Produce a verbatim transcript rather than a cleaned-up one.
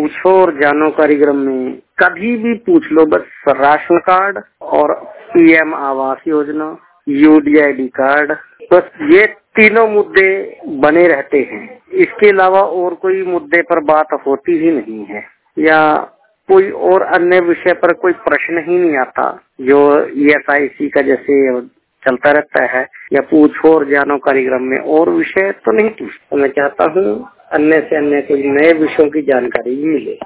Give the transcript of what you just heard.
पूछो और जानो कार्यक्रम में कभी भी पूछ लो, बस राशन कार्ड और PM Awas Yojana, UDID card, बस ये तीनों मुद्दे बने रहते हैं। इसके अलावा और कोई मुद्दे पर बात होती ही नहीं है, या कोई और अन्य विषय पर कोई प्रश्न ही नहीं आता जो ईएसआईसी का जैसे चलता रहता है, या पूछो और जानो कार्यक्रम में और विषय तो नहीं पूछता। मैं चाहता हूँ अन्य से अन्य कोई नए विषयों की जानकारी भी मिले।